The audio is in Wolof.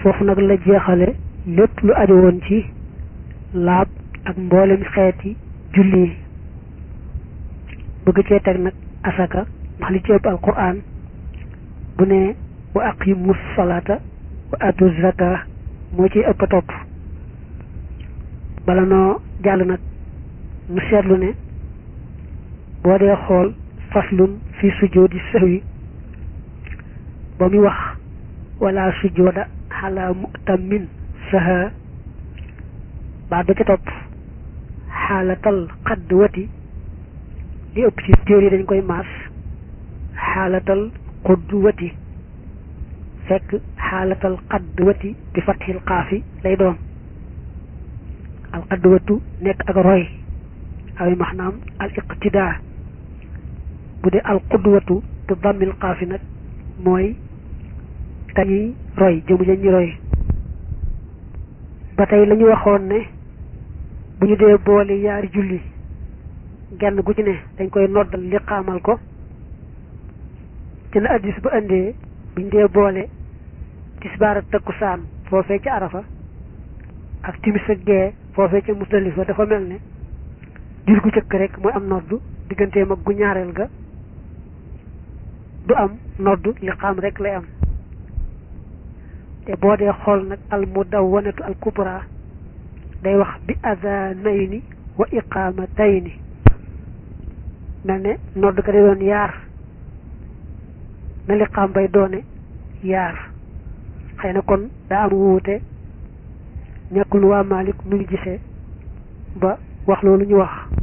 foofu nag la jeexale lépp lu aju woon ci laab ak mboolem xeeti julli yi bëgg cee teg nag asaka ndax li ci ëpp alquran bu ne wa aqimu salata wa atu zaka moo ciy ëpp topp bala noo jàll nag mu seetlu ne boo dee xool faslun fi sujjoodi sahwi ba muy wax wala sujjooda xala mu'tamin saha baat ba ca topp xaalatal xadd wati li ëpp ci téere yi dañ koy maas xaalatal xudd wati fekk xaalatal xadd wati bi fatxil xaafi lay doon al xadd watu nekk ak roy aw maanaam al iqtidaa bu dee al xudwatu bi dammil xaafi nag mooy kañuy roy jëmu ja ñi roy ba tey la ñu waxoon ne bu ñu dee boole yaari julli genn gu ci ne dañ koy noddal liqaamal ko ci na addis ba indee bu ñu dee boole tisbaar ak takkusaan foofee ca arafa ak timis ak gee foofee ca musdalifa dafa mel ne jul gu jëkk rek mooy am nodd digganteem ak gu ñaareel ga du am nodd liqaam rek lay am te boo dee xool nag al mudawwanatu al kubra day wax bi azanayni wa iqamatayni mel ne nodd ka day doon yaar na liqaam bay doone yaar xëy na kon daa am wuute ñàkkul waa Maalik nu ñu gisee ba wax loolu ñu wax